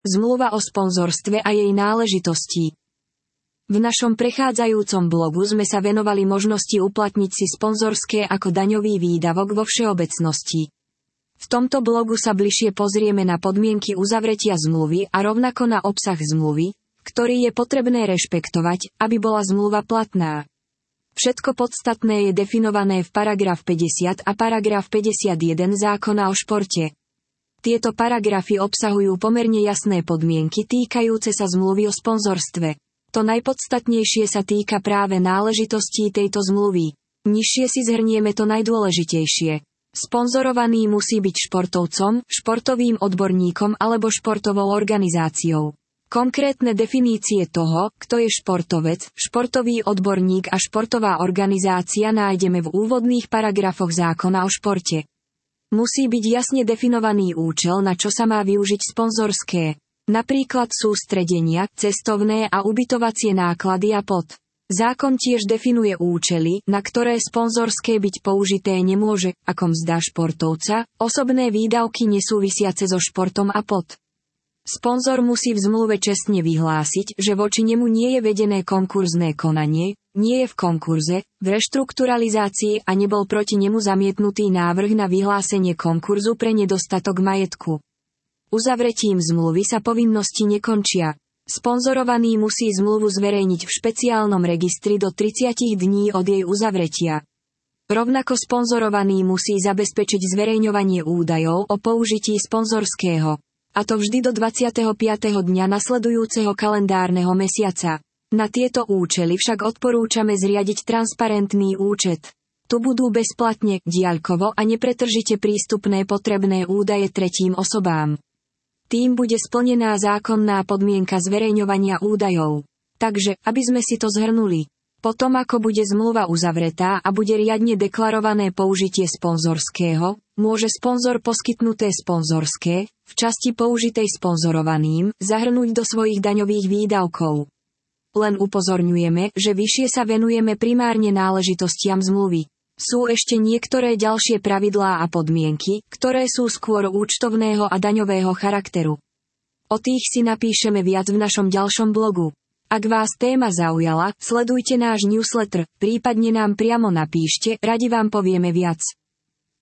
Zmluva o sponzorstve a jej náležitostí. V našom prechádzajúcom blogu sme sa venovali možnosti uplatniť si sponzorské ako daňový výdavok vo všeobecnosti. V tomto blogu sa bližšie pozrieme na podmienky uzavretia zmluvy a rovnako na obsah zmluvy, ktorý je potrebné rešpektovať, aby bola zmluva platná. Všetko podstatné je definované v paragraf 50 a paragraf 51 zákona o športe. Tieto paragrafy obsahujú pomerne jasné podmienky týkajúce sa zmluvy o sponzorstve. To najpodstatnejšie sa týka práve náležitostí tejto zmluvy. Nižšie si zhrnieme to najdôležitejšie. Sponzorovaný musí byť športovcom, športovým odborníkom alebo športovou organizáciou. Konkrétne definície toho, kto je športovec, športový odborník a športová organizácia nájdeme v úvodných paragrafoch zákona o športe. Musí byť jasne definovaný účel, na čo sa má využiť sponzorské. Napríklad sústredenia, cestovné a ubytovacie náklady a pod. Zákon tiež definuje účely, na ktoré sponzorské byť použité nemôže, ako mzda športovca, osobné výdavky nesúvisiace so športom a pod. Sponzor musí v zmluve čestne vyhlásiť, že voči nemu nie je vedené konkurzné konanie, nie je v konkurze, v reštrukturalizácii a nebol proti nemu zamietnutý návrh na vyhlásenie konkurzu pre nedostatok majetku. Uzavretím zmluvy sa povinnosti nekončia. Sponzorovaný musí zmluvu zverejniť v špeciálnom registri do 30 dní od jej uzavretia. Rovnako sponzorovaný musí zabezpečiť zverejňovanie údajov o použití sponzorského. A to vždy do 25. dňa nasledujúceho kalendárneho mesiaca. Na tieto účely však odporúčame zriadiť transparentný účet. Tu budú bezplatne, diaľkovo a nepretržite prístupné potrebné údaje tretím osobám. Tým bude splnená zákonná podmienka zverejňovania údajov. Takže, aby sme si to zhrnuli. Potom ako bude zmluva uzavretá a bude riadne deklarované použitie sponzorského, môže sponzor poskytnuté sponzorské, v časti použitej sponzorovaným, zahrnúť do svojich daňových výdavkov. Len upozorňujeme, že vyššie sa venujeme primárne náležitostiam zmluvy. Sú ešte niektoré ďalšie pravidlá a podmienky, ktoré sú skôr účtovného a daňového charakteru. O tých si napíšeme viac v našom ďalšom blogu. Ak vás téma zaujala, sledujte náš newsletter, prípadne nám priamo napíšte, radi vám povieme viac.